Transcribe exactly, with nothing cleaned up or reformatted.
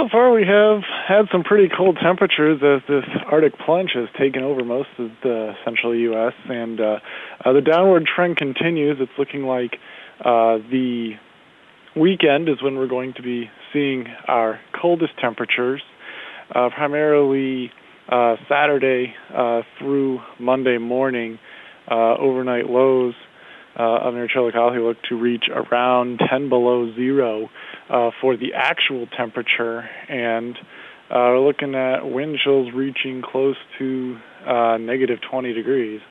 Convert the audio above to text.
so far we have had some pretty cold temperatures as this Arctic plunge has taken over most of the central U S, and uh, uh, the downward trend continues. It's looking like uh, the weekend is when we're going to be seeing our coldest temperatures, uh, primarily uh, Saturday uh, through Monday morning. Uh, overnight lows uh, up near Chillicothe look to reach around ten below zero uh, for the actual temperature, and uh, we're looking at wind chills reaching close to uh, negative twenty degrees.